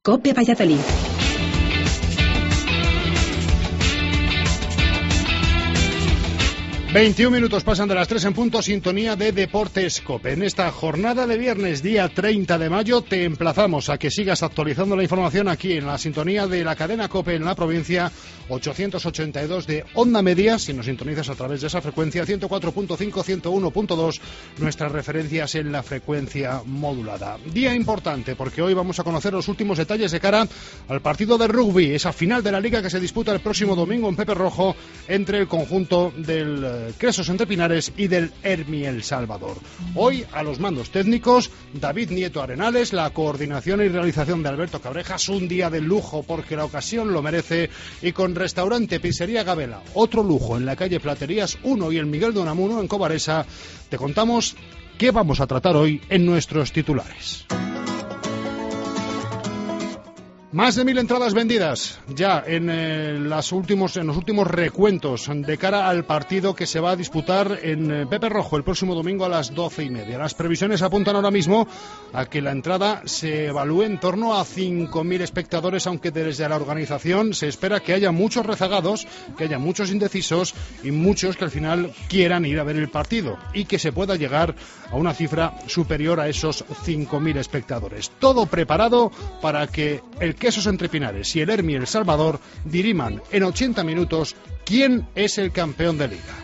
COPE Valladolid. ...21 pasan de las 3 en punto, sintonía de Deportes COPE. En esta jornada de viernes, día 30 de mayo, te emplazamos a que sigas actualizando la información aquí en la sintonía de la cadena COPE en la provincia, 882 de onda media, si nos sintonizas a través de esa frecuencia, 104.5, 101.2, nuestras referencias en la frecuencia modulada. Día importante, porque hoy vamos a conocer los últimos detalles de cara al partido de rugby, esa final de la Liga que se disputa el próximo domingo en Pepe Rojo, entre el conjunto del Cresos Entre Pinares y del Hermi El Salvador. Hoy a los mandos técnicos David Nieto Arenales, la coordinación y realización de Alberto Cabrejas, un día de lujo porque la ocasión lo merece, y con restaurante Pizzería Gabela, otro lujo en la calle Platerías 1 y el Miguel de Unamuno en Cobaresa. Te contamos qué vamos a tratar hoy en nuestros titulares. Más de 1000 entradas vendidas ya en los últimos recuentos de cara al partido que se va a disputar en Pepe Rojo el próximo domingo a las 12:30. Las previsiones apuntan ahora mismo a que la entrada se evalúe en torno a 5000 espectadores, aunque desde la organización se espera que haya muchos rezagados, que haya muchos indecisos y muchos que al final quieran ir a ver el partido, y que se pueda llegar a una cifra superior a esos 5000 espectadores. Todo preparado para que el Quesos Entre Pinares y el Hermi El Salvador diriman en 80 minutos quién es el campeón de Liga.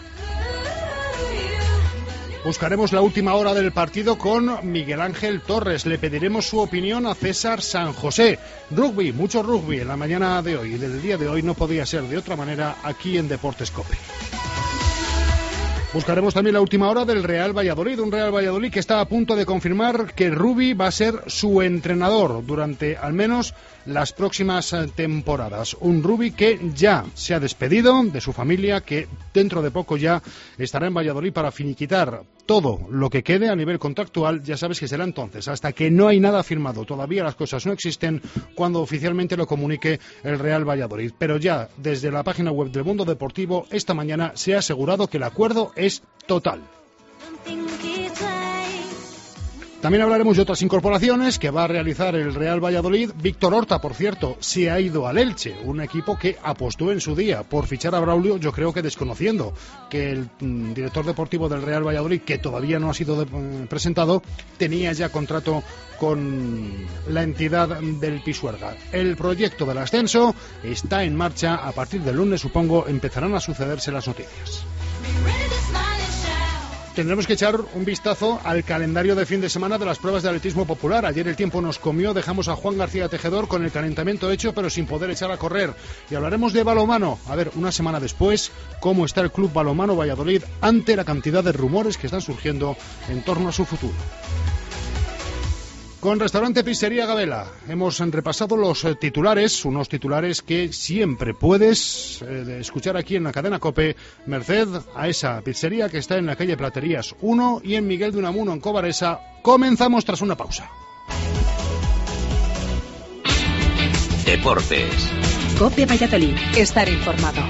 Buscaremos la última hora del partido con Miguel Ángel Torres. Le pediremos su opinión a César San José. Rugby, mucho rugby en la mañana de hoy, y del día de hoy no podía ser de otra manera aquí en Deportes COPE. Buscaremos también la última hora del Real Valladolid, un Real Valladolid que está a punto de confirmar que Rubi va a ser su entrenador durante al menos las próximas temporadas. Un Rubi que ya se ha despedido de su familia, que dentro de poco ya estará en Valladolid para finiquitar todo lo que quede a nivel contractual. Ya sabes que será entonces, hasta que no hay nada firmado, todavía las cosas no existen, cuando oficialmente lo comunique el Real Valladolid. Pero ya desde la página web del Mundo Deportivo esta mañana se ha asegurado que el acuerdo es total. También hablaremos de otras incorporaciones que va a realizar el Real Valladolid. Víctor Horta, por cierto, se ha ido al Elche, un equipo que apostó en su día por fichar a Braulio, yo creo que desconociendo que el director deportivo del Real Valladolid, que todavía no ha sido presentado, tenía ya contrato con la entidad del Pisuerga. El proyecto del ascenso está en marcha. A partir del lunes, supongo, empezarán a sucederse las noticias. Tendremos que echar un vistazo al calendario de fin de semana de las pruebas de atletismo popular. Ayer el tiempo nos comió, dejamos a Juan García Tejedor con el calentamiento hecho, pero sin poder echar a correr. Y hablaremos de balonmano. A ver, una semana después, cómo está el Club Balonmano Valladolid ante la cantidad de rumores que están surgiendo en torno a su futuro. Con restaurante Pizzería Gabela hemos repasado los titulares, unos titulares que siempre puedes escuchar aquí en la cadena COPE, merced a esa pizzería que está en la calle Platerías 1 y en Miguel de Unamuno en Cobaresa. Comenzamos tras una pausa. Deportes. COPE Valladolid. Estar informado.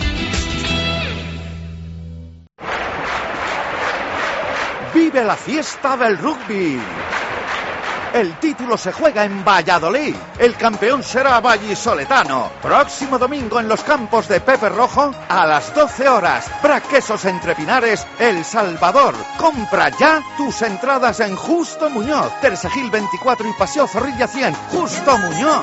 ¡Vive la fiesta del rugby! El título se juega en Valladolid. El campeón será vallisoletano. Próximo domingo en los campos de Pepe Rojo a las 12 horas. Quesos Entre Pinares, El Salvador. Compra ya tus entradas en Justo Muñoz, Teresa Gil 24 y Paseo Zorrilla 100. Justo Muñoz.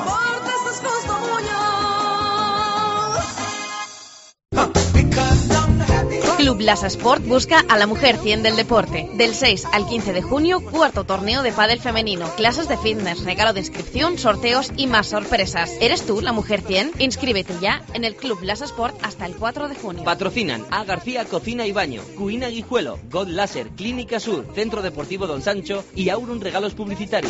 Club Lasa Sport busca a la mujer 100 del deporte. Del 6 al 15 de junio, cuarto torneo de pádel femenino, clases de fitness, regalo de inscripción, sorteos y más sorpresas. ¿Eres tú la mujer 100? Inscríbete ya en el Club Lasa Sport hasta el 4 de junio. Patrocinan A García Cocina y Baño, Cuina Guijuelo, God Láser, Clínica Sur, Centro Deportivo Don Sancho y Auron Regalos Publicitarios.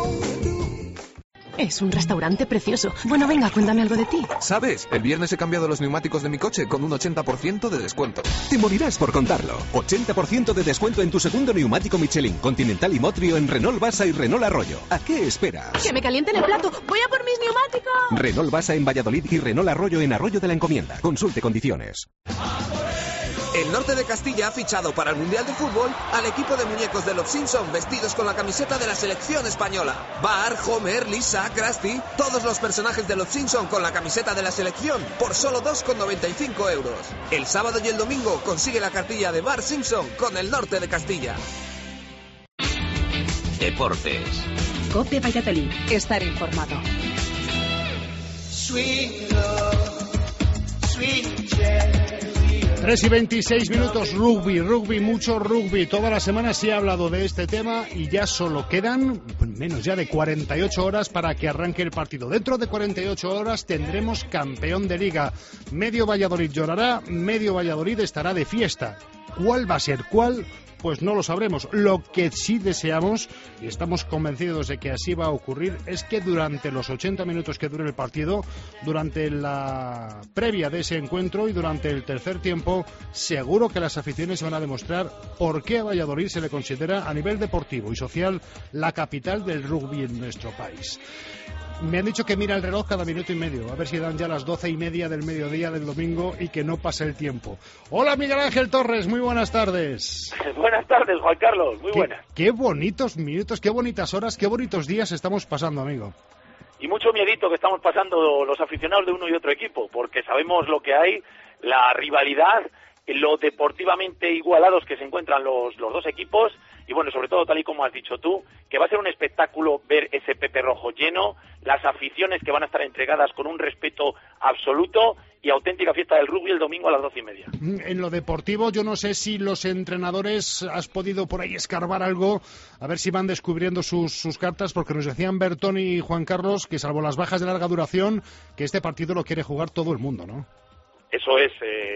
Es un restaurante precioso. Bueno, venga, cuéntame algo de ti. ¿Sabes? El viernes he cambiado los neumáticos de mi coche con un 80% de descuento. Te morirás por contarlo. 80% de descuento en tu segundo neumático Michelin, Continental y Motrio en Renault Basa y Renault Arroyo. ¿A qué esperas? ¡Que me calienten el plato! ¡Voy a por mis neumáticos! Renault Basa en Valladolid y Renault Arroyo en Arroyo de la Encomienda. Consulte condiciones. El Norte de Castilla ha fichado para el Mundial de Fútbol al equipo de muñecos de los Simpson vestidos con la camiseta de la selección española. Bart, Homer, Lisa, Krusty, todos los personajes de los Simpson con la camiseta de la selección por solo 2,95 euros. El sábado y el domingo consigue la cartilla de Bart Simpson con el Norte de Castilla. Deportes. COPE Valladolid. Estar informado. 3:26, rugby, mucho rugby. Toda la semana se ha hablado de este tema y ya solo quedan menos ya de 48 horas para que arranque el partido. Dentro de 48 horas tendremos campeón de liga. Medio Valladolid llorará, medio Valladolid estará de fiesta. ¿Cuál va a ser cuál? Pues no lo sabremos. Lo que sí deseamos, y estamos convencidos de que así va a ocurrir, es que durante los 80 minutos que dure el partido, durante la previa de ese encuentro y durante el tercer tiempo, seguro que las aficiones van a demostrar por qué a Valladolid se le considera a nivel deportivo y social la capital del rugby en nuestro país. Me han dicho que mira el reloj cada minuto y medio, a ver si dan ya las 12:30 del mediodía del domingo y que no pase el tiempo. Hola Miguel Ángel Torres, muy buenas tardes. Buenas tardes, Juan Carlos, muy buenas. Qué bonitos minutos, qué bonitas horas, qué bonitos días estamos pasando, amigo. Y mucho miedito que estamos pasando los aficionados de uno y otro equipo, porque sabemos lo que hay, la rivalidad, lo deportivamente igualados que se encuentran los dos equipos, y bueno, sobre todo, tal y como has dicho tú, que va a ser un espectáculo ver ese Pepe Rojo lleno, las aficiones que van a estar entregadas con un respeto absoluto y auténtica fiesta del rugby el domingo a las 12:30. En lo deportivo, yo no sé si los entrenadores has podido por ahí escarbar algo, a ver si van descubriendo sus cartas, porque nos decían Bertón y Juan Carlos que salvo las bajas de larga duración, que este partido lo quiere jugar todo el mundo, ¿no? Eso es,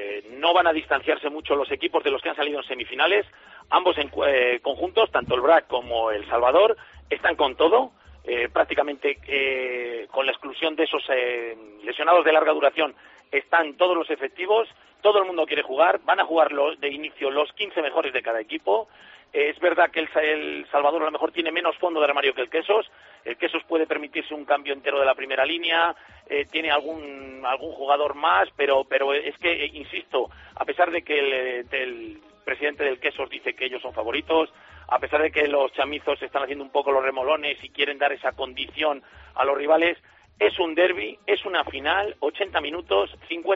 no van a distanciarse mucho los equipos de los que han salido en semifinales. Ambos conjuntos, tanto el BRAC como el Salvador, están con todo, prácticamente con la exclusión de esos lesionados de larga duración, están todos los efectivos, todo el mundo quiere jugar, van a jugar de inicio los 15 mejores de cada equipo. Es verdad que el Salvador a lo mejor tiene menos fondo de armario que el Quesos puede permitirse un cambio entero de la primera línea, tiene algún jugador más, pero es que, insisto, a pesar de que el presidente del Quesos dice que ellos son favoritos, a pesar de que los chamizos están haciendo un poco los remolones y quieren dar esa condición a los rivales, es un derbi, es una final, 80 minutos,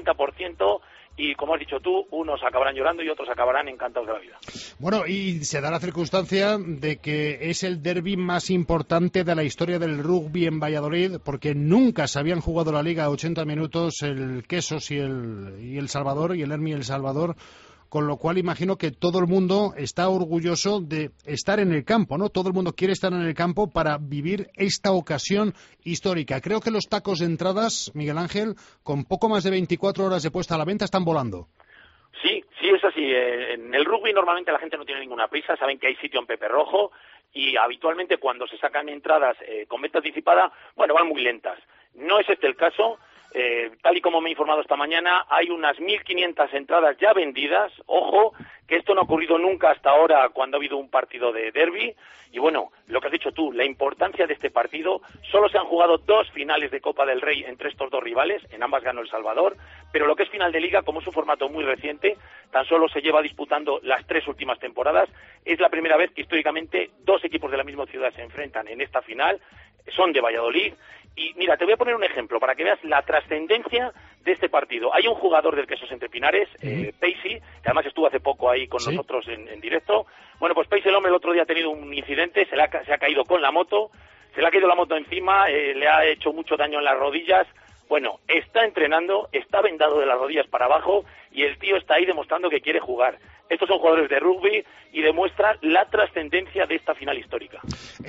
50%, y como has dicho tú, unos acabarán llorando y otros acabarán encantados de la vida. Bueno, y se da la circunstancia de que es el derbi más importante de la historia del rugby en Valladolid, porque nunca se habían jugado la liga a 80 minutos el Quesos y el Salvador, y el Hermi y el Salvador, con lo cual imagino que todo el mundo está orgulloso de estar en el campo, ¿no? Todo el mundo quiere estar en el campo para vivir esta ocasión histórica. Creo que los tacos de entradas, Miguel Ángel, con poco más de 24 horas de puesta a la venta, están volando. Sí, es así. En el rugby normalmente la gente no tiene ninguna prisa, saben que hay sitio en Pepe Rojo y habitualmente cuando se sacan entradas con venta anticipada, bueno, van muy lentas. No es este el caso. Tal y como me he informado esta mañana, hay unas 1.500 entradas ya vendidas. Ojo, que esto no ha ocurrido nunca hasta ahora cuando ha habido un partido de derbi. Y bueno, lo que has dicho tú, la importancia de este partido, solo se han jugado 2 finales de Copa del Rey entre estos dos rivales, en ambas ganó El Salvador, pero lo que es final de Liga, como es un formato muy reciente, tan solo se lleva disputando las 3 últimas temporadas, es la primera vez que históricamente 2 equipos de la misma ciudad se enfrentan en esta final, son de Valladolid. Y mira, te voy a poner un ejemplo para que veas la trascendencia de este partido. Hay un jugador del Quesos Entre Pinares, Pacey, que además estuvo hace poco ahí con nosotros en directo. Bueno, pues Pacey, el hombre, el otro día ha tenido un incidente, se ha caído con la moto, se le ha caído la moto encima, le ha hecho mucho daño en las rodillas. Bueno, está entrenando, está vendado de las rodillas para abajo y el tío está ahí demostrando que quiere jugar. Estos son jugadores de rugby y demuestran la trascendencia de esta final histórica.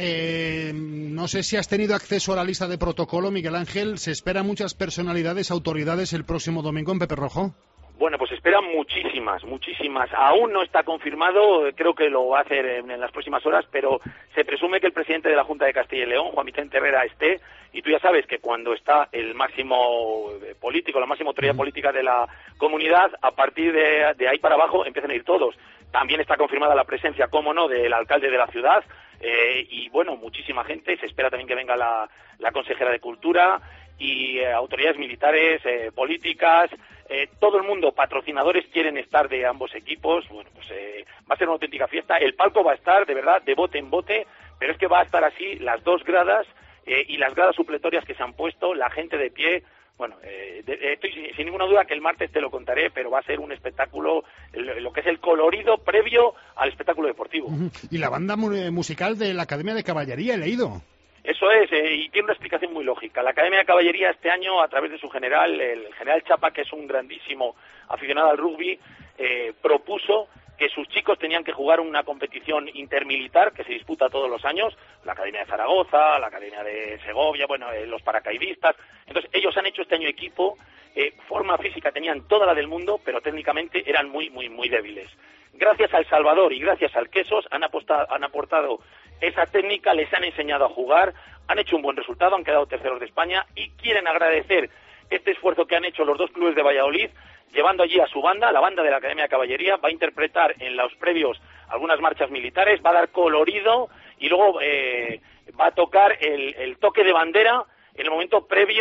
No sé si has tenido acceso a la lista de protocolo, Miguel Ángel. ¿Se esperan muchas personalidades, autoridades el próximo domingo en Pepe Rojo? Bueno, pues esperan muchísimas. Aún no está confirmado, creo que lo va a hacer en las próximas horas, pero se presume que el presidente de la Junta de Castilla y León, Juan Vicente Herrera, esté, y tú ya sabes que cuando está el máximo político, la máxima autoridad política de la comunidad, a partir de ahí para abajo empiezan a ir todos. También está confirmada la presencia, cómo no, del alcalde de la ciudad, y bueno, muchísima gente, se espera también que venga la consejera de Cultura, y autoridades militares, políticas, todo el mundo, patrocinadores quieren estar de ambos equipos. Bueno, pues va a ser una auténtica fiesta. El palco va a estar, de verdad, de bote en bote, pero es que va a estar así las 2 gradas y las gradas supletorias que se han puesto, la gente de pie. Bueno, estoy sin ninguna duda que el martes te lo contaré, pero va a ser un espectáculo, lo que es el colorido previo al espectáculo deportivo. Y la banda musical de la Academia de Caballería, he leído. Eso es, y tiene una explicación muy lógica. La Academia de Caballería este año, a través de su general, el general Chapa, que es un grandísimo aficionado al rugby, propuso que sus chicos tenían que jugar una competición intermilitar que se disputa todos los años, la Academia de Zaragoza, la Academia de Segovia, bueno, los paracaidistas. Entonces ellos han hecho este año equipo, forma física tenían toda la del mundo, pero técnicamente eran muy débiles. Gracias al Salvador y gracias al Quesos han aportado esa técnica, les han enseñado a jugar, han hecho un buen resultado, han quedado terceros de España y quieren agradecer este esfuerzo que han hecho los 2 clubes de Valladolid, llevando allí a su banda, la banda de la Academia de Caballería, va a interpretar en los previos algunas marchas militares, va a dar colorido y luego va a tocar el toque de bandera en el momento previo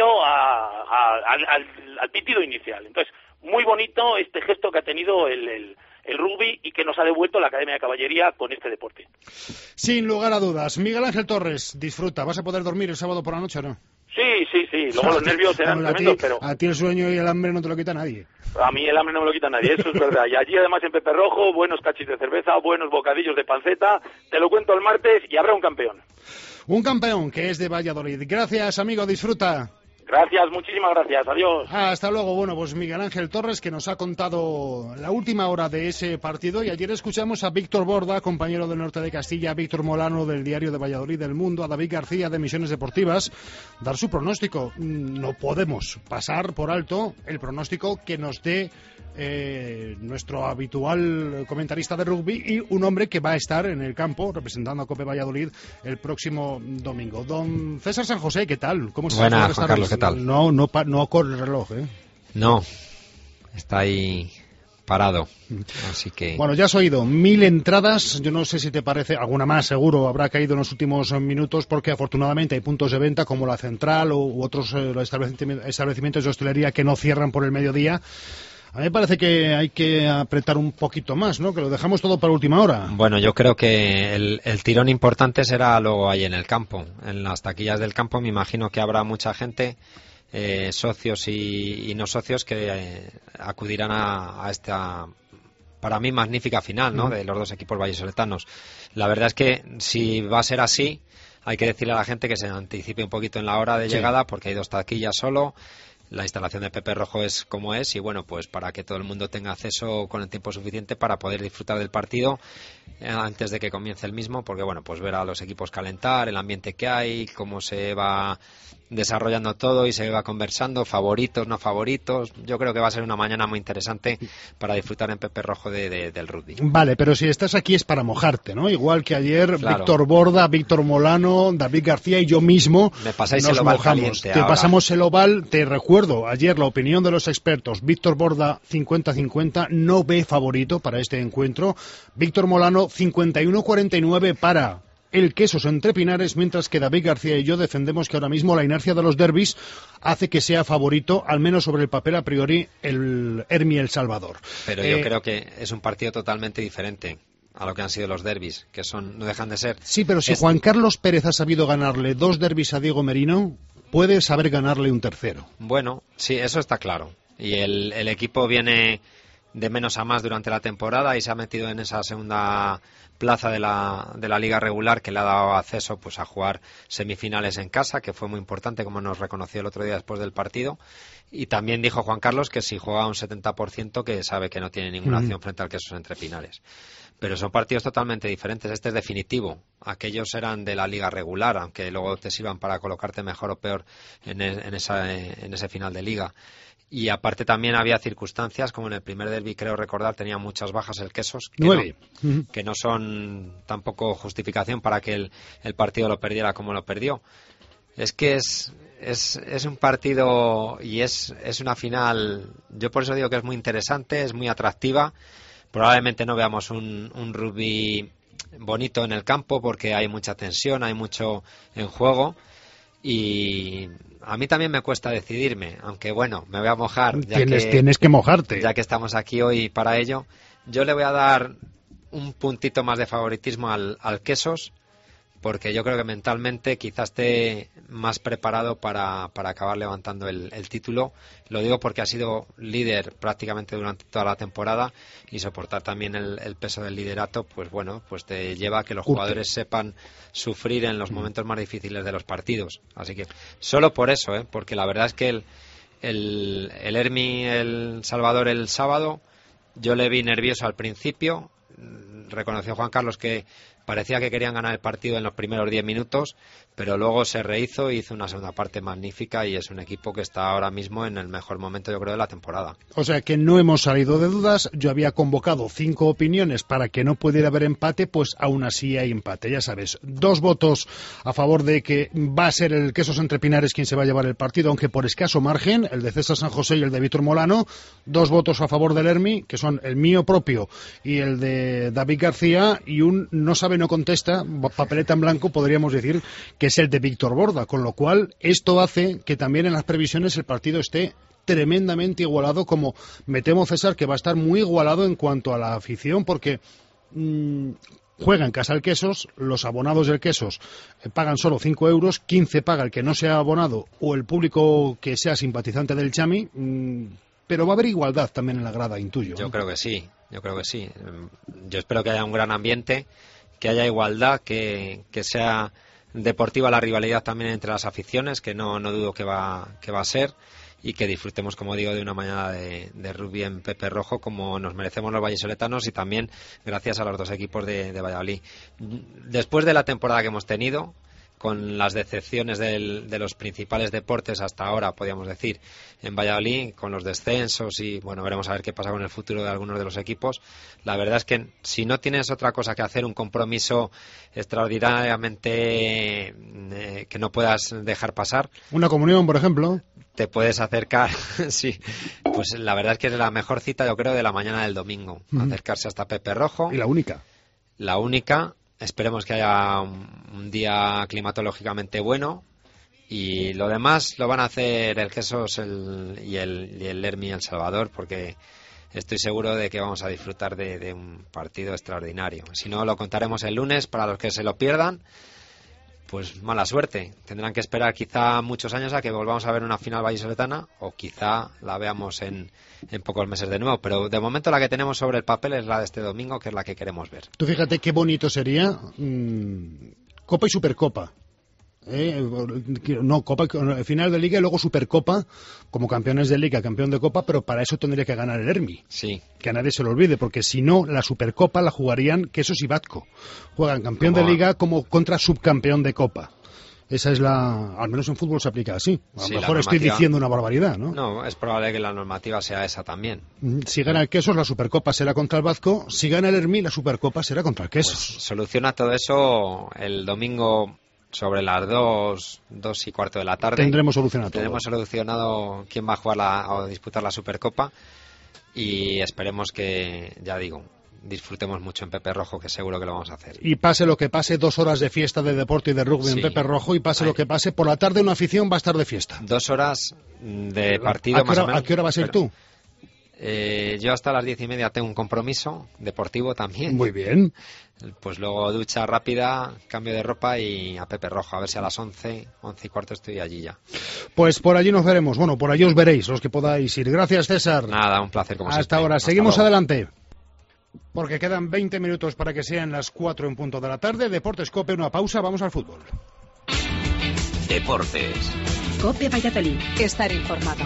al pitido inicial. Entonces, muy bonito este gesto que ha tenido el rugby y que nos ha devuelto la Academia de Caballería con este deporte. Sin lugar a dudas. Miguel Ángel Torres, disfruta. ¿Vas a poder dormir el sábado por la noche o no? Sí. Luego los nervios serán tremendos, pero... A ti el sueño y el hambre no te lo quita nadie. A mí el hambre no me lo quita nadie, eso es verdad. Y allí además en Pepe Rojo, buenos cachis de cerveza, buenos bocadillos de panceta. Te lo cuento el martes y habrá un campeón. Un campeón que es de Valladolid. Gracias, amigo, disfruta. Gracias, muchísimas gracias, adiós. Hasta luego. Bueno, pues Miguel Ángel Torres, que nos ha contado la última hora de ese partido, y ayer escuchamos a Víctor Borda, compañero del Norte de Castilla, a Víctor Molano del Diario de Valladolid del Mundo, a David García de Misiones Deportivas, dar su pronóstico. No podemos pasar por alto el pronóstico que nos dé nuestro habitual comentarista de rugby y un hombre que va a estar en el campo representando a Cope Valladolid el próximo domingo. Don César San José, ¿qué tal? ¿Cómo estás? Buenas, Juan Carlos, ¿qué tal? No corre el reloj, ¿eh? No, está ahí parado, así que... Bueno, ya has oído 1000 entradas, yo no sé si te parece, alguna más seguro habrá caído en los últimos minutos, porque afortunadamente hay puntos de venta como la Central u otros establecimientos de hostelería que no cierran por el mediodía. A mí me parece que hay que apretar un poquito más, ¿no? Que lo dejamos todo para última hora. Bueno, yo creo que el tirón importante será luego ahí en el campo. En las taquillas del campo me imagino que habrá mucha gente, socios y no socios, que acudirán a esta, para mí, magnífica final, ¿no? De los 2 equipos vallisoletanos. La verdad es que si va a ser así, hay que decirle a la gente que se anticipe un poquito en la hora de llegada, porque hay 2 taquillas solo. La instalación de Pepe Rojo es como es y bueno, pues para que todo el mundo tenga acceso con el tiempo suficiente para poder disfrutar del partido antes de que comience el mismo, porque bueno, pues ver a los equipos calentar, el ambiente que hay, cómo se va desarrollando todo y se va conversando, favoritos, no favoritos. Yo creo que va a ser una mañana muy interesante para disfrutar en Pepe Rojo del rugby. Vale, pero si estás aquí es para mojarte, ¿no? Igual que ayer, claro. Víctor Borda, Víctor Molano, David García y yo mismo me pasáis nos el oval mojamos. caliente Te ahora. pasamos el oval, te recuerdo, ayer la opinión de los expertos, Víctor Borda 50-50, no ve favorito para este encuentro, Víctor Molano 51-49 para el Quesos entre Pinares, mientras que David García y yo defendemos que ahora mismo la inercia de los derbis hace que sea favorito, al menos sobre el papel a priori, el Hermi El Salvador. Pero yo creo que es un partido totalmente diferente a lo que han sido los derbis, que no dejan de ser... Sí, pero si Juan Carlos Pérez ha sabido ganarle 2 derbis a Diego Merino, puede saber ganarle un tercero. Bueno, sí, eso está claro. Y el equipo viene de menos a más durante la temporada y se ha metido en esa segunda plaza de la liga regular, que le ha dado acceso pues a jugar semifinales en casa, que fue muy importante, como nos reconoció el otro día después del partido. Y también dijo Juan Carlos que si juega un 70%, que sabe que no tiene ninguna opción frente al Quesos entre Pinares. Pero son partidos totalmente diferentes. Este es definitivo. Aquellos eran de la liga regular, aunque luego te sirvan para colocarte mejor o peor en ese final de liga. Y aparte también había circunstancias, como en el primer derbi, creo recordar, tenía muchas bajas el Quesos, que no son tampoco justificación para que el partido lo perdiera como lo perdió. Es que es un partido y es una final, yo por eso digo que es muy interesante, es muy atractiva. Probablemente no veamos un rugby bonito en el campo porque hay mucha tensión, hay mucho en juego. y a mí también me cuesta decidirme, aunque bueno, me voy a mojar. Tienes que mojarte. Ya que estamos aquí hoy para ello, yo le voy a dar un puntito más de favoritismo al Quesos, porque yo creo que mentalmente quizás esté más preparado para acabar levantando el título. Lo digo porque ha sido líder prácticamente durante toda la temporada, y soportar también el peso del liderato, pues bueno, pues te lleva a que los jugadores sepan sufrir en los momentos más difíciles de los partidos. Así que solo por eso, porque la verdad es que el Hermi, el Salvador, el sábado, yo le vi nervioso al principio. Reconoció Juan Carlos que parecía que querían ganar el partido en los primeros 10 minutos, pero luego se rehizo y hizo una segunda parte magnífica, y es un equipo que está ahora mismo en el mejor momento, yo creo, de la temporada. O sea que no hemos salido de dudas. Yo había convocado 5 opiniones para que no pudiera haber empate, pues aún así hay empate. Ya sabes, 2 votos a favor de que va a ser el Quesos Entre Pinares quien se va a llevar el partido, aunque por escaso margen, el de César San José y el de Víctor Molano. 2 votos a favor del Hermi, que son el mío propio y el de David García, y un no sabe, no contesta, papeleta en blanco, podríamos decir, que es el de Víctor Borda, con lo cual esto hace que también en las previsiones el partido esté tremendamente igualado, como me temo, César, que va a estar muy igualado en cuanto a la afición, porque juega en casa el Quesos, los abonados del Quesos pagan solo 5 euros, 15 paga el que no sea abonado o el público que sea simpatizante del Chami, pero va a haber igualdad también en la grada, intuyo. Yo creo que sí. Yo espero que haya un gran ambiente, que haya igualdad, que sea deportiva la rivalidad también entre las aficiones, que no dudo que va a ser, y que disfrutemos, como digo, de una mañana de rugby en Pepe Rojo como nos merecemos los vallisoletanos, y también gracias a los 2 equipos de Valladolid. Después de la temporada que hemos tenido, con las decepciones de los principales deportes hasta ahora, podríamos decir, en Valladolid, con los descensos, y bueno, veremos a ver qué pasa con el futuro de algunos de los equipos. La verdad es que si no tienes otra cosa que hacer, un compromiso extraordinariamente que no puedas dejar pasar, una comunión, por ejemplo, te puedes acercar. Sí, pues la verdad es que es la mejor cita, yo creo, de la mañana del domingo, acercarse hasta Pepe Rojo. Y la única. Esperemos que haya un día climatológicamente bueno, y lo demás lo van a hacer el Quesos y el Hermi El Salvador, porque estoy seguro de que vamos a disfrutar de un partido extraordinario. Si no, lo contaremos el lunes. Para los que se lo pierdan, pues mala suerte. Tendrán que esperar quizá muchos años a que volvamos a ver una final vallisoletana, o quizá la veamos en pocos meses de nuevo, pero de momento la que tenemos sobre el papel es la de este domingo, que es la que queremos ver. Tú fíjate qué bonito sería Copa y Supercopa. Copa, final de Liga y luego Supercopa como campeones de Liga, campeón de Copa, pero para eso tendría que ganar el Hermi. Sí. Que a nadie se lo olvide, porque si no, la Supercopa la jugarían Quesos y Batco. Juegan campeón de Liga como contra subcampeón de Copa. Esa es al menos en fútbol se aplica así. A lo mejor estoy diciendo una barbaridad, ¿no? No, es probable que la normativa sea esa también. Si gana el Quesos, la Supercopa será contra el Batco. Si gana el Hermi, la Supercopa será contra el Quesos. Pues soluciona todo eso el domingo sobre las 2:15 de la tarde. Tendremos solucionado todo. Tendremos solucionado quién va a jugar o disputar la Supercopa, y esperemos que, ya digo, disfrutemos mucho en Pepe Rojo, que seguro que lo vamos a hacer. Y pase lo que pase, 2 horas de fiesta de deporte y de rugby en Pepe Rojo, y pase lo que pase, por la tarde una afición va a estar de fiesta. 2 horas de partido más o menos. ¿A qué hora vas a ir tú? Yo hasta las 10:30 tengo un compromiso deportivo también. Muy bien. Pues luego ducha rápida, cambio de ropa y a Pepe Rojo, a ver si a las 11:15 estoy allí ya. Pues por allí nos veremos. Bueno, por allí os veréis, los que podáis ir. Gracias, César. Nada, un placer como siempre. Hasta ahora. Seguimos adelante, porque quedan 20 minutos para que sean las 4 en punto de la tarde. Deportes COPE, una pausa, vamos al fútbol. Deportes. COPE Valladolid, estar informado.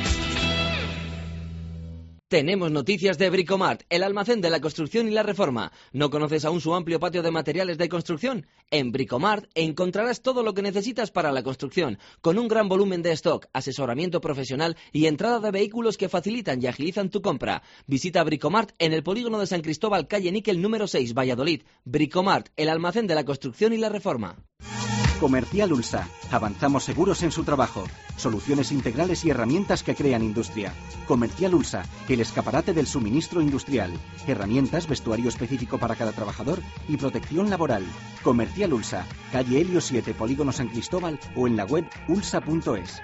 Tenemos noticias de Bricomart, el almacén de la construcción y la reforma. ¿No conoces aún su amplio patio de materiales de construcción? En Bricomart encontrarás todo lo que necesitas para la construcción, con un gran volumen de stock, asesoramiento profesional y entrada de vehículos que facilitan y agilizan tu compra. Visita Bricomart en el polígono de San Cristóbal, calle Níquel número 6, Valladolid. Bricomart, el almacén de la construcción y la reforma. Comercial Ulsa. Avanzamos seguros en su trabajo. Soluciones integrales y herramientas que crean industria. Comercial Ulsa, el escaparate del suministro industrial. Herramientas, vestuario específico para cada trabajador y protección laboral. Comercial Ulsa, calle Helio 7, Polígono San Cristóbal o en la web ulsa.es.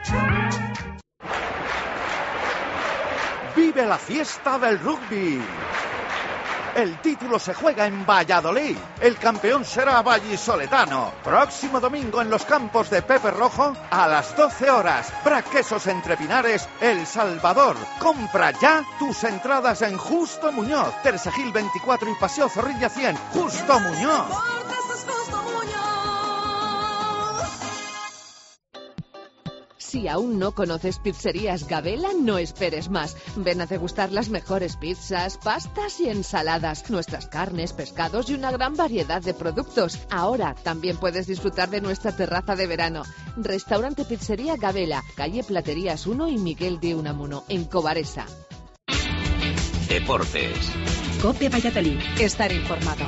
¡Vive la fiesta del rugby! El título se juega en Valladolid. El campeón será vallisoletano. Próximo domingo en los campos de Pepe Rojo a las 12 horas. Braquesos entre Pinares, El Salvador. Compra ya tus entradas en Justo Muñoz. Teresa Gil 24 y Paseo Zorrilla 100. Justo Muñoz. Si aún no conoces Pizzerías Gabela, no esperes más. Ven a degustar las mejores pizzas, pastas y ensaladas, nuestras carnes, pescados y una gran variedad de productos. Ahora también puedes disfrutar de nuestra terraza de verano. Restaurante Pizzería Gabela, calle Platerías 1 y Miguel de Unamuno, en Cobaresa. Deportes. COPE Valladolid. Estar informado.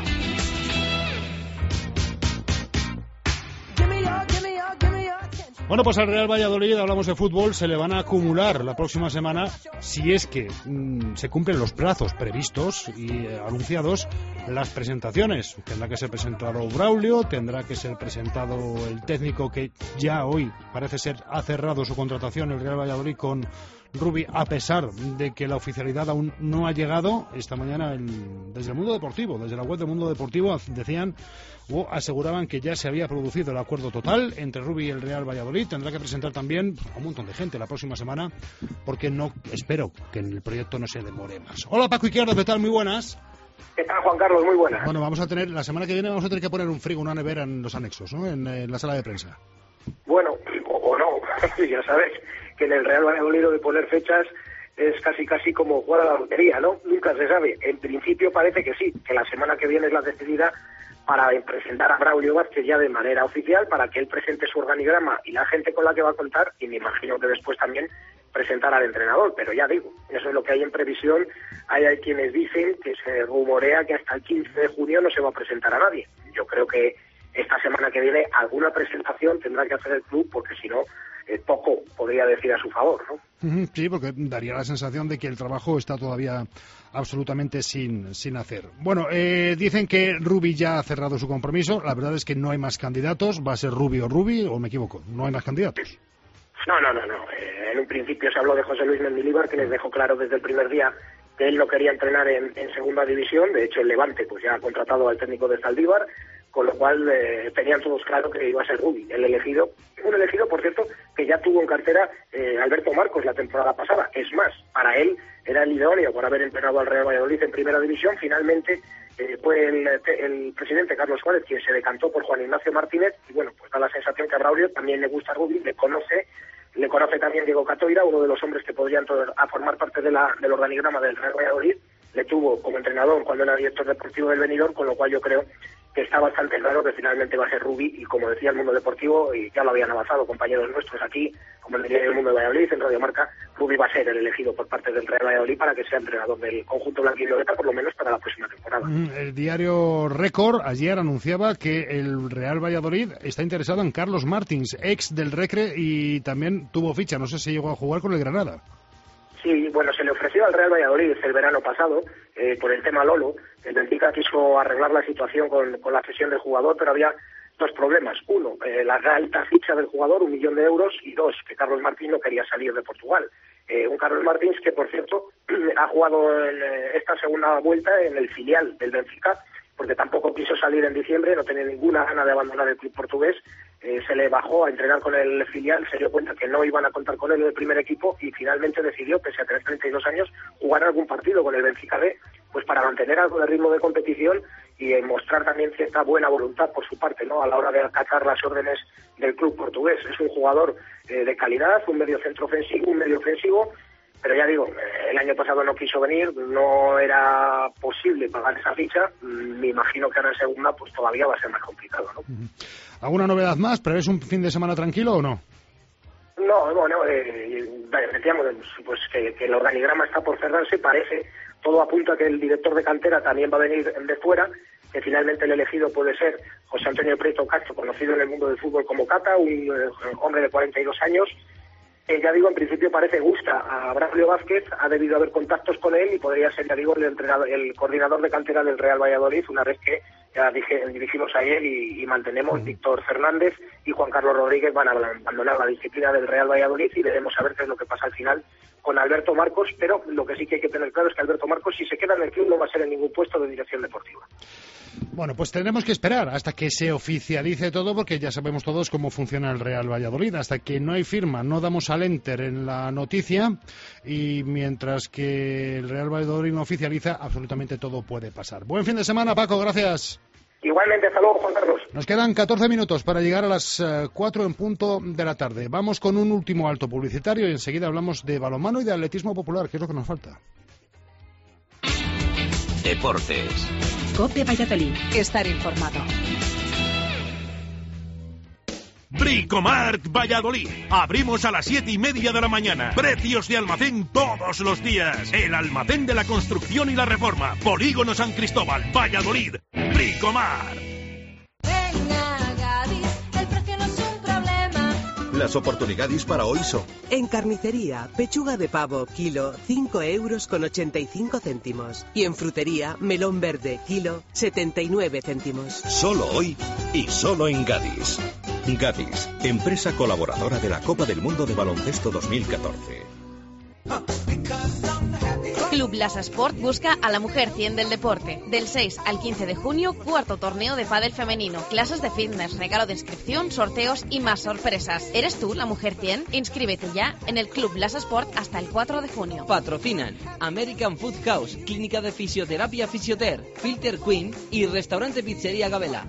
Bueno, pues al Real Valladolid, hablamos de fútbol, se le van a acumular la próxima semana, si es que se cumplen los plazos previstos y anunciados, las presentaciones. Tendrá que ser presentado Braulio, tendrá que ser presentado el técnico que ya hoy parece ser ha cerrado su contratación, el Real Valladolid, con Rubi, a pesar de que la oficialidad aún no ha llegado. Esta mañana desde el Mundo Deportivo, desde la web del Mundo Deportivo, decían o aseguraban que ya se había producido el acuerdo total entre Rubi y el Real Valladolid. Tendrá que presentar también a un montón de gente la próxima semana, porque espero que en el proyecto no se demore más. Hola Paco Izquierdo, ¿qué tal? Muy buenas. ¿Qué tal, Juan Carlos? Muy buenas. Bueno, la semana que viene vamos a tener que poner un frigo, una nevera en los anexos, ¿no? En la sala de prensa. Bueno, o no, ya sabes que en el Real Valladolid lo de poner fechas es casi como jugar a la lotería, ¿no? Nunca se sabe. En principio parece que sí, que la semana que viene es la decidida para presentar a Braulio Vázquez ya de manera oficial, para que él presente su organigrama y la gente con la que va a contar, y me imagino que después también presentar al entrenador. Pero ya digo, eso es lo que hay en previsión. Hay quienes dicen que se rumorea que hasta el 15 de junio no se va a presentar a nadie. Yo creo que esta semana que viene alguna presentación tendrá que hacer el club, porque si no, poco podría decir a su favor, ¿no? Sí, porque daría la sensación de que el trabajo está todavía absolutamente sin hacer. Bueno, dicen que Rubi ya ha cerrado su compromiso. La verdad es que no hay más candidatos. ¿Va a ser Rubi, o me equivoco? ¿No hay más candidatos? No. En un principio se habló de José Luis Mendilibar, que les dejó claro desde el primer día que él no quería entrenar en segunda división. De hecho, el Levante pues ya ha contratado al técnico de Zaldívar, con lo cual tenían todos claro que iba a ser Rubi el elegido. Un elegido, por cierto, que ya tuvo en cartera Alberto Marcos la temporada pasada. Es más, para él era el idóneo por haber entrenado al Real Valladolid en primera división. Finalmente fue el presidente Carlos Suárez quien se decantó por Juan Ignacio Martínez, y bueno, pues da la sensación que a Braulio también le gusta Rubi, le conoce también Diego Catoira, uno de los hombres que podrían formar parte del organigrama del Real Valladolid. Le tuvo como entrenador cuando era director deportivo del Benidorm, con lo cual yo creo que está bastante claro que finalmente va a ser Rubi, y como decía el Mundo Deportivo, y ya lo habían avanzado compañeros nuestros aquí, como el diario El Mundo de Valladolid, en Radio Marca, Rubi va a ser el elegido por parte del Real Valladolid para que sea entrenador del conjunto blanquivioleta, por lo menos para la próxima temporada. El diario Récord ayer anunciaba que el Real Valladolid está interesado en Carlos Martins, ex del Recre, y también tuvo ficha, no sé si llegó a jugar con el Granada. Sí, bueno, se le ofreció al Real Valladolid el verano pasado por el tema Lolo. El Benfica quiso arreglar la situación con la cesión del jugador, pero había dos problemas. Uno, la alta ficha del jugador, 1 millón de euros, y dos, que Carlos Martín no quería salir de Portugal. Un Carlos Martins que, por cierto, ha jugado en esta segunda vuelta en el filial del Benfica, porque tampoco quiso salir en diciembre, no tenía ninguna gana de abandonar el club portugués. Se le bajó a entrenar con el filial, se dio cuenta que no iban a contar con él en el primer equipo, y finalmente decidió, pese a tener 32 años, jugar algún partido con el Benfica B, pues para mantener algo de ritmo de competición y mostrar también cierta buena voluntad por su parte, ¿no?, a la hora de acatar las órdenes del club portugués. Es un jugador de calidad, un medio centro ofensivo, un medio ofensivo, pero ya digo, el año pasado no quiso venir, no era posible pagar esa ficha. Me imagino que ahora en segunda pues todavía va a ser más complicado, ¿no? ¿Alguna novedad más? ¿Prevés un fin de semana tranquilo o no? No, bueno, decíamos pues que el organigrama está por cerrarse, parece, todo apunta a que el director de cantera también va a venir de fuera. que finalmente el elegido puede ser José Antonio Prieto Castro, conocido en el mundo del fútbol como Cata, un hombre de 42 años. Ya digo, en principio parece gusta a Braulio Vázquez, ha debido haber contactos con él y podría ser, ya digo, el coordinador de cantera del Real Valladolid, una vez que ya dirigimos a él y mantenemos. Víctor Fernández y Juan Carlos Rodríguez van a abandonar la disciplina del Real Valladolid y veremos a ver qué es lo que pasa al final con Alberto Marcos, pero lo que sí que hay que tener claro es que Alberto Marcos, si se queda en el club, no va a ser en ningún puesto de dirección deportiva. Bueno, pues tendremos que esperar hasta que se oficialice todo, porque ya sabemos todos cómo funciona el Real Valladolid. Hasta que no hay firma, no damos al enter en la noticia, y mientras que el Real Valladolid no oficializa, absolutamente todo puede pasar. Buen fin de semana, Paco, gracias. Igualmente, hasta luego, Juan Carlos. Nos quedan 14 minutos para llegar a las 4 en punto de la tarde. Vamos con un último alto publicitario y enseguida hablamos de balonmano y de atletismo popular, que es lo que nos falta. Deportes. COPE Valladolid. Estar informado. Bricomart Valladolid. Abrimos a las 7:30 de la mañana. Precios de almacén todos los días. El almacén de la construcción y la reforma. Polígono San Cristóbal, Valladolid. Bricomart. Venga, Gadis, el precio no es un problema. Las oportunidades para hoy son: en carnicería, pechuga de pavo, kilo, 5,85 €. Y en frutería, melón verde, kilo, 79 céntimos. Solo hoy y solo en Gadis. Gadis, empresa colaboradora de la Copa del Mundo de Baloncesto 2014. Club Lasa Sport busca a la mujer 100 del deporte. Del 6 al 15 de junio, cuarto torneo de pádel femenino, clases de fitness, regalo de inscripción, sorteos y más sorpresas. ¿Eres tú la mujer 100? Inscríbete ya en el Club Lasa Sport hasta el 4 de junio. Patrocinan American Food House, Clínica de Fisioterapia Fisioter, Filter Queen y Restaurante Pizzería Gabela.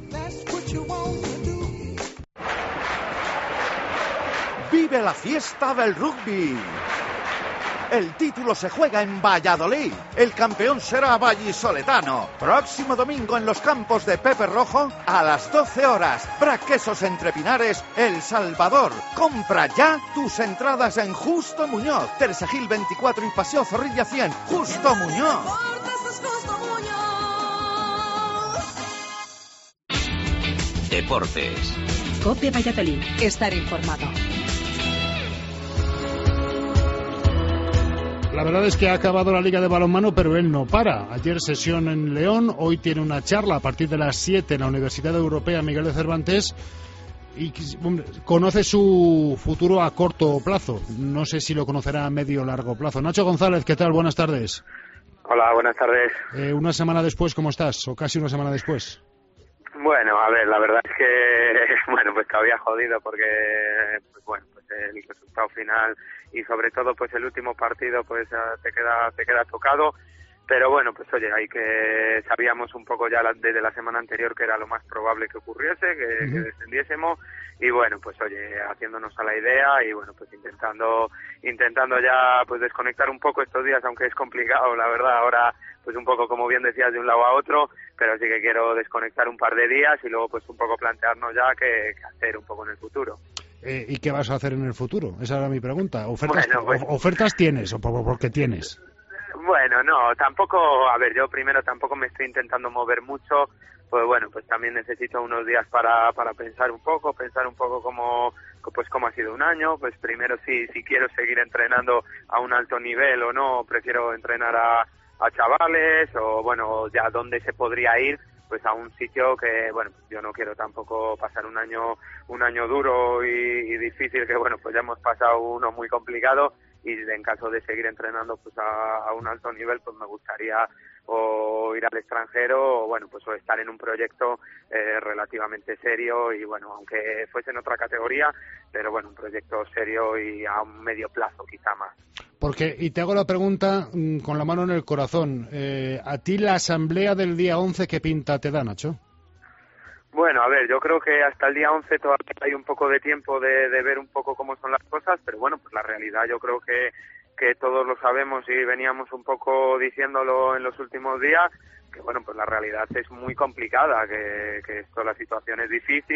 ¡Vive la fiesta del rugby! El título se juega en Valladolid. El campeón será vallisoletano. Próximo domingo en los campos de Pepe Rojo a las 12 horas. Braquesos entre Pinares, El Salvador. Compra ya tus entradas en Justo Muñoz. Teresa Gil 24 y Paseo Zorrilla 100. Justo Muñoz. Deportes. COPE Valladolid. Estar informado. La verdad es que ha acabado la Liga de Balonmano, pero él no para. Ayer sesión en León, hoy tiene una charla a partir de las 7 en la Universidad Europea Miguel de Cervantes y conoce su futuro a corto plazo. No sé si lo conocerá a medio o largo plazo. Nacho González, ¿qué tal? Buenas tardes. Hola, buenas tardes. Una semana después, ¿cómo estás? O casi una semana después. Bueno, a ver, la verdad es que, bueno, pues todavía jodido porque, pues el resultado final y sobre todo pues el último partido pues te queda tocado, pero bueno, pues oye, sabíamos un poco ya desde la semana anterior que era lo más probable que ocurriese, que descendiésemos, y bueno, pues oye, haciéndonos a la idea y bueno, pues intentando ya pues desconectar un poco estos días, aunque es complicado, la verdad, ahora pues un poco, como bien decías, de un lado a otro, pero sí que quiero desconectar un par de días y luego pues un poco plantearnos ya qué hacer un poco en el futuro. ¿Y qué vas a hacer en el futuro? Esa era mi pregunta. ¿Ofertas tienes o por qué tienes? Bueno, no, tampoco, a ver, yo primero tampoco me estoy intentando mover mucho, pues bueno, pues también necesito unos días para pensar un poco cómo ha sido un año, pues primero si quiero seguir entrenando a un alto nivel o no, prefiero entrenar a chavales o bueno, ya dónde se podría ir, pues a un sitio que, bueno, yo no quiero tampoco pasar un año duro y difícil, que bueno, pues ya hemos pasado uno muy complicado y en caso de seguir entrenando pues a un alto nivel, pues me gustaría o ir al extranjero o bueno, pues o estar en un proyecto relativamente serio y bueno, aunque fuese en otra categoría, pero bueno, un proyecto serio y a un medio plazo quizá más. Porque, y te hago la pregunta con la mano en el corazón, ¿a ti la asamblea del día 11 qué pinta te da, Nacho? Bueno, a ver, yo creo que hasta el día 11 todavía hay un poco de tiempo de ver un poco cómo son las cosas, pero bueno, pues la realidad yo creo que todos lo sabemos y veníamos un poco diciéndolo en los últimos días, que bueno, pues la realidad es muy complicada, que la situación es difícil,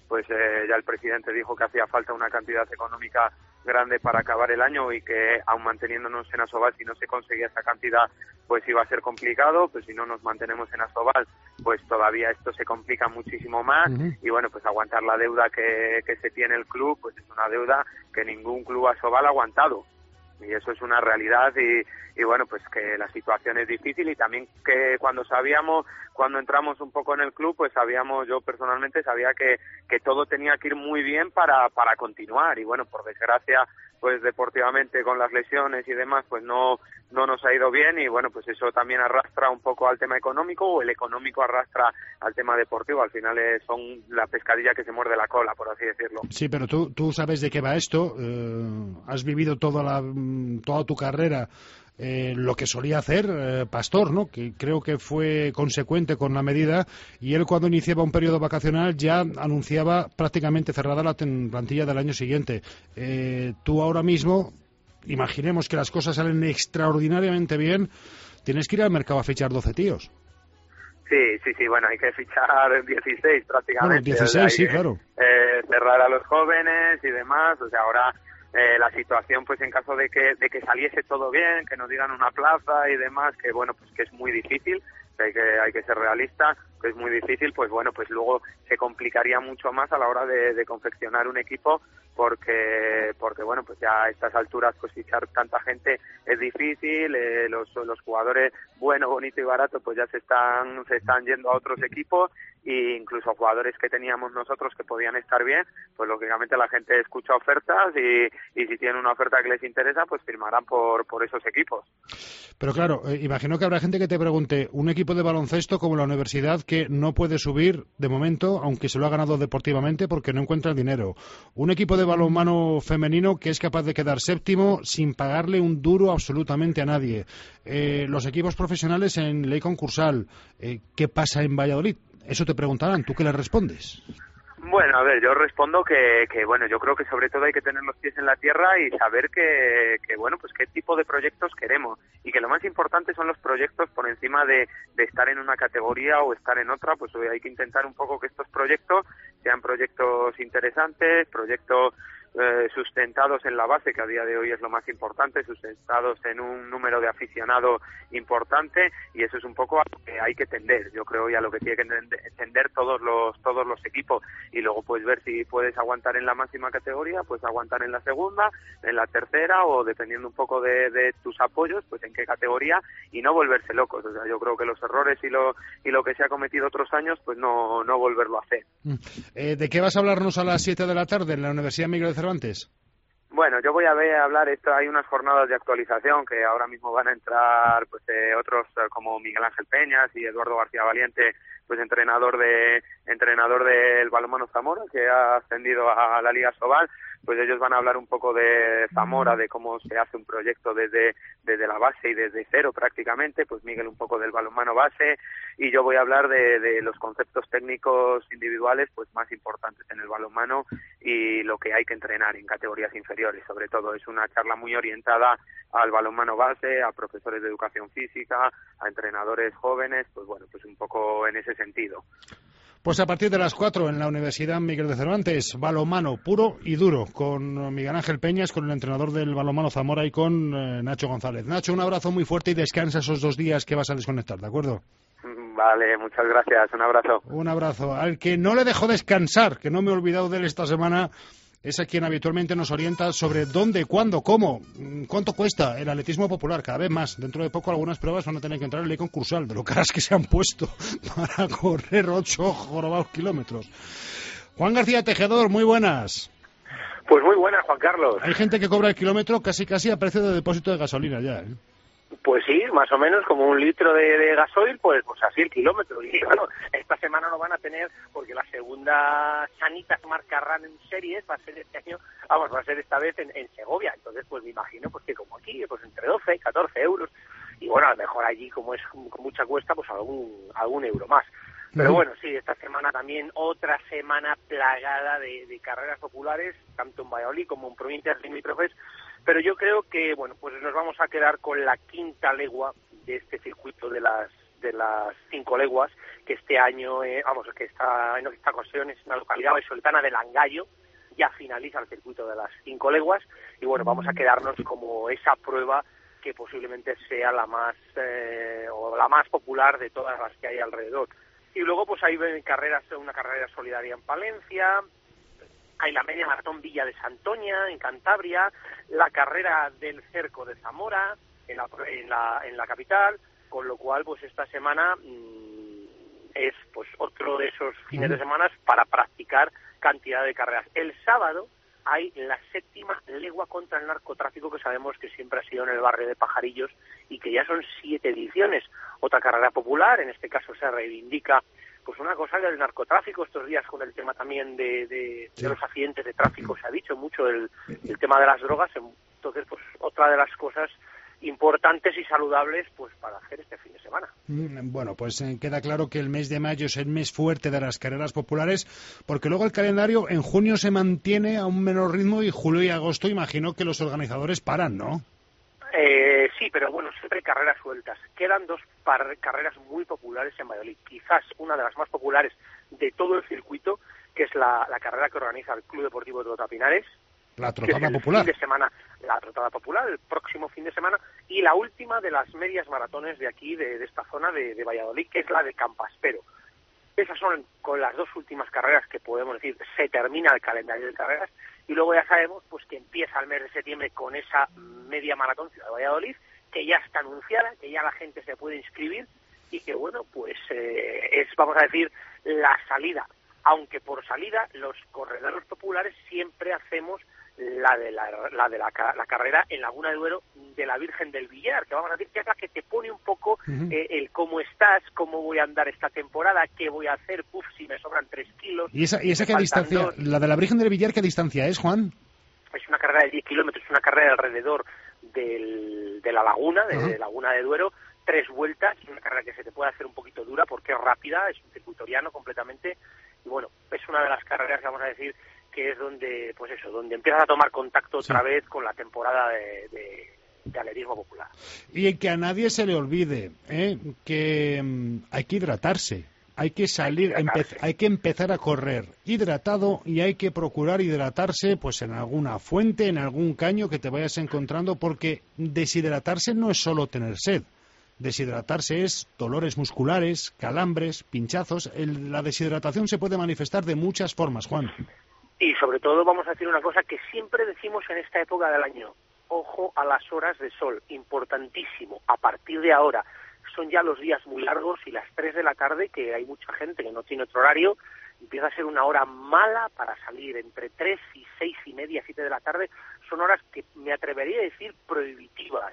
pues ya el presidente dijo que hacía falta una cantidad económica grande para acabar el año y que aun manteniéndonos en Asobal, si no se conseguía esa cantidad, pues iba a ser complicado, pues si no nos mantenemos en Asobal, pues todavía esto se complica muchísimo más. Y bueno, pues aguantar la deuda que se tiene el club, pues es una deuda que ningún club Asobal ha aguantado. Y eso es una realidad y bueno, pues que la situación es difícil y también que cuando entramos un poco en el club, pues yo personalmente sabía que todo tenía que ir muy bien para continuar y bueno, por desgracia, pues deportivamente con las lesiones y demás, pues no nos ha ido bien y bueno, pues eso también arrastra un poco al tema económico o el económico arrastra al tema deportivo. Al final son la pescadilla que se muerde la cola, por así decirlo. Sí, pero tú sabes de qué va esto, has vivido toda tu carrera lo que solía hacer Pastor, ¿no? Que creo que fue consecuente con la medida y él cuando iniciaba un periodo vacacional ya anunciaba prácticamente cerrada la plantilla del año siguiente. Tú ahora mismo, imaginemos que las cosas salen extraordinariamente bien, tienes que ir al mercado a fichar 12 tíos. Sí, bueno, hay que fichar 16 prácticamente. Bueno, 16, sí, claro. Cerrar a los jóvenes y demás, o sea, ahora la situación, pues en caso de que saliese todo bien, que nos digan una plaza y demás, que bueno, pues que es muy difícil, que hay que ser realista, que es muy difícil, pues bueno, pues luego se complicaría mucho más a la hora de confeccionar un equipo, porque bueno, pues ya a estas alturas pues fichar tanta gente es difícil, los jugadores bueno, bonito y barato pues ya se están yendo a otros equipos e incluso jugadores que teníamos nosotros que podían estar bien, pues lógicamente la gente escucha ofertas y si tienen una oferta que les interesa pues firmarán por esos equipos. Pero claro, imagino que habrá gente que te pregunte, un equipo de baloncesto como la universidad que no puede subir de momento, aunque se lo ha ganado deportivamente porque no encuentra el dinero. Un equipo de balonmano femenino que es capaz de quedar séptimo sin pagarle un duro absolutamente a nadie. Los equipos profesionales en ley concursal, ¿qué pasa en Valladolid? Eso te preguntarán, ¿tú qué les respondes? Bueno, a ver, yo respondo que bueno, yo creo que sobre todo hay que tener los pies en la tierra y saber que bueno, pues qué tipo de proyectos queremos y que lo más importante son los proyectos por encima de estar en una categoría o estar en otra, pues hay que intentar un poco que estos proyectos sean proyectos interesantes, proyectos sustentados en la base, que a día de hoy es lo más importante, sustentados en un número de aficionados importante y eso es un poco a lo que hay que tender, yo creo, y a lo que tiene que tender todos los equipos y luego pues ver si puedes aguantar en la máxima categoría, pues aguantar en la segunda, en la tercera o dependiendo un poco de tus apoyos, pues en qué categoría y no volverse locos, o sea, yo creo que los errores y lo que se ha cometido otros años, pues no volverlo a hacer. ¿De qué vas a hablarnos a las 7 de la tarde en la Universidad Miguel de Cervantes? Bueno, yo voy a hablar, hay unas jornadas de actualización que ahora mismo van a entrar pues otros como Miguel Ángel Peñas y Eduardo García Valiente, pues entrenador del balonmano Zamora, que ha ascendido a la Liga Asobal, pues ellos van a hablar un poco de Zamora, de cómo se hace un proyecto desde la base y desde cero prácticamente, pues Miguel un poco del balonmano base y yo voy a hablar de los conceptos técnicos individuales pues más importantes en el balonmano y lo que hay que entrenar en categorías inferiores, sobre todo es una charla muy orientada al balonmano base, a profesores de educación física, a entrenadores jóvenes, pues bueno, pues un poco en ese sentido. Pues a partir de las 4 en la Universidad Miguel de Cervantes, balonmano puro y duro, con Miguel Ángel Peñas, con el entrenador del balonmano Zamora y con Nacho González. Nacho, un abrazo muy fuerte y descansa esos 2 días que vas a desconectar, ¿de acuerdo? Vale, muchas gracias, un abrazo. Un abrazo. Al que no le dejó descansar, que no me he olvidado de él esta semana, es a quien habitualmente nos orienta sobre dónde, cuándo, cómo, cuánto cuesta el atletismo popular, cada vez más. Dentro de poco algunas pruebas van a tener que entrar en ley concursal, de lo caras que se han puesto para correr 8 jorobados kilómetros. Juan García Tejedor, muy buenas. Pues muy buenas, Juan Carlos. Hay gente que cobra el kilómetro casi a precio de depósito de gasolina ya, ¿eh? Pues sí, más o menos como 1 litro de gasoil, pues así el kilómetro. Y bueno, esta semana no van a tener, porque la segunda Sanitas Marca Run en series va a ser este año, va a ser esta vez en Segovia. Entonces, pues me imagino pues que como aquí, pues entre 12 y 14 euros. Y bueno, a lo mejor allí, como es con mucha cuesta, pues algún euro más. Pero bueno, sí, esta semana también otra semana plagada de carreras populares, tanto en Valladolid como en provincias limítrofes. Pero yo creo que, bueno, pues nos vamos a quedar con la quinta legua de este circuito de las de las 5 leguas, que este año, que en esta ocasión es una localidad vallisoletana de Langallo, ya finaliza el circuito de las 5 leguas, y bueno, vamos a quedarnos como esa prueba que posiblemente sea la más popular de todas las que hay alrededor. Y luego pues hay carreras, una carrera solidaria en Palencia, hay la media maratón Villa de Santoña en Cantabria, la carrera del Cerco de Zamora en la capital, con lo cual pues esta semana es pues otro de esos fines de semana para practicar cantidad de carreras. El sábado hay la 7ª legua contra el narcotráfico, que sabemos que siempre ha sido en el barrio de Pajarillos y que ya son 7 ediciones. Otra carrera popular, en este caso se reivindica pues una cosa del narcotráfico. Estos días con el tema también de los accidentes de tráfico se ha dicho mucho el tema de las drogas. Entonces pues otra de las cosas importantes y saludables pues para hacer este fin de semana. Bueno, pues queda claro que el mes de mayo es el mes fuerte de las carreras populares, porque luego el calendario en junio se mantiene a un menor ritmo y julio y agosto imagino que los organizadores paran, ¿no? Sí, pero bueno, siempre hay carreras sueltas. Quedan 2 carreras muy populares en Valladolid. Quizás una de las más populares de todo el circuito, que es la carrera que organiza el Club Deportivo de Trotapinares. La trotada popular. Fin de semana, la trotada popular, el próximo fin de semana, y la última de las medias maratones de aquí, de esta zona de Valladolid, que es la de Campaspero. Esas son con las 2 últimas carreras que podemos decir, se termina el calendario de carreras, y luego ya sabemos pues que empieza el mes de septiembre con esa media maratón Ciudad de Valladolid, que ya está anunciada, que ya la gente se puede inscribir, y que bueno, pues es, vamos a decir, la salida. Aunque por salida, los corredores populares siempre hacemos la carrera en Laguna de Duero de la Virgen del Villar, que vamos a decir que es la que te pone un poco el cómo estás, cómo voy a andar esta temporada, qué voy a hacer, si me sobran 3 kilos. ¿Y esa qué distancia? 2. ¿La de la Virgen del Villar qué distancia es, Juan? Es una carrera de 10 kilómetros, una carrera alrededor de la laguna, de Laguna de Duero, 3 vueltas, una carrera que se te puede hacer un poquito dura porque es rápida, es un circuitoriano completamente, y bueno, es una de las carreras, vamos a decir, que es donde, pues eso, donde empiezas a tomar contacto otra vez con la temporada de atletismo popular. Y que a nadie se le olvide que hay que hidratarse, hay que salir, hay que empezar a correr hidratado, y hay que procurar hidratarse pues en alguna fuente, en algún caño que te vayas encontrando, porque deshidratarse no es solo tener sed. Deshidratarse es dolores musculares, calambres, pinchazos. La deshidratación se puede manifestar de muchas formas, Juan. Y sobre todo vamos a decir una cosa que siempre decimos en esta época del año: ojo a las horas de sol, importantísimo. A partir de ahora son ya los días muy largos, y las 3 de la tarde, que hay mucha gente que no tiene otro horario, empieza a ser una hora mala para salir. Entre 3 y 6 y media, 7 de la tarde, son horas que me atrevería a decir prohibitivas.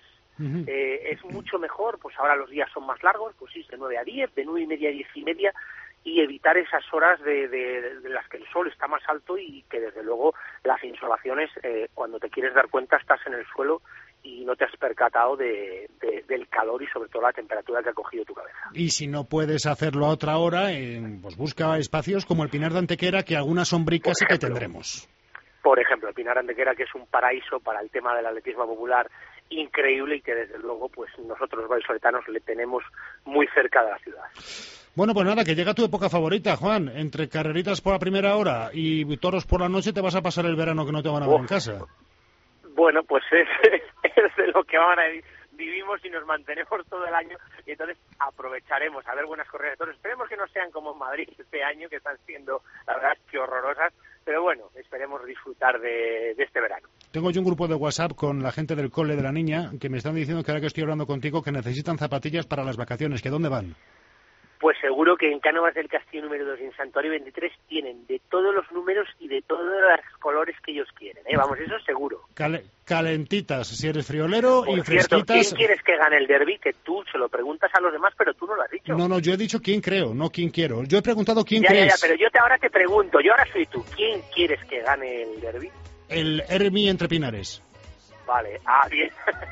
Es mucho mejor, pues ahora los días son más largos, pues sí, de 9 a 10, de 9 y media a 10 y media, y evitar esas horas de las que el sol está más alto, y que desde luego las insolaciones, cuando te quieres dar cuenta, estás en el suelo y no te has percatado del calor y sobre todo la temperatura que ha cogido tu cabeza. Y si no puedes hacerlo a otra hora, pues busca espacios como el Pinar de Antequera, que alguna sombrica sí que tendremos. Por ejemplo, el Pinar de Antequera, que es un paraíso para el tema del atletismo popular increíble, y que desde luego pues nosotros vallisoletanos le tenemos muy cerca de la ciudad. Bueno, pues nada, que llega tu época favorita, Juan. Entre carreritas por la primera hora y toros por la noche, te vas a pasar el verano que no te van a ver en casa. Bueno, pues es de lo que ahora vivimos y nos mantenemos todo el año, y entonces aprovecharemos a ver buenas corridas de toros. Esperemos que no sean como en Madrid este año, que están siendo, la verdad, que horrorosas, pero bueno, esperemos disfrutar de este verano. Tengo yo un grupo de WhatsApp con la gente del cole de la niña que me están diciendo que ahora que estoy hablando contigo que necesitan zapatillas para las vacaciones. ¿Que dónde van? Pues seguro que en Cánovas del Castillo número 2 y en Santuario 23 tienen de todos los números y de todos los colores que ellos quieren, Vamos, eso seguro. Calentitas, si eres friolero, por y cierto, fresquitas. ¿quién quieres que gane el derbi? Que tú se lo preguntas a los demás, pero tú no lo has dicho. No, yo he dicho quién creo, no quién quiero. Yo he preguntado quién ya, crees. Ya, pero yo ahora te pregunto, yo ahora soy tú. ¿Quién quieres que gane el derbi? El Hermi entre Pinares. Vale, bien.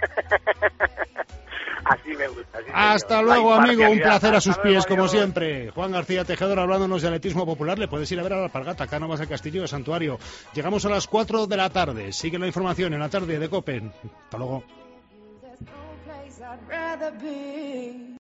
Así me gusta. Hasta luego, amigo. Un placer a sus pies, como siempre. Juan García Tejedor hablándonos de atletismo popular. Le puedes ir a ver a la Alpargata, Cánovas del Castillo de Santuario. Llegamos a las 4 de la tarde. Sigue la información en la tarde de COPE. Hasta luego.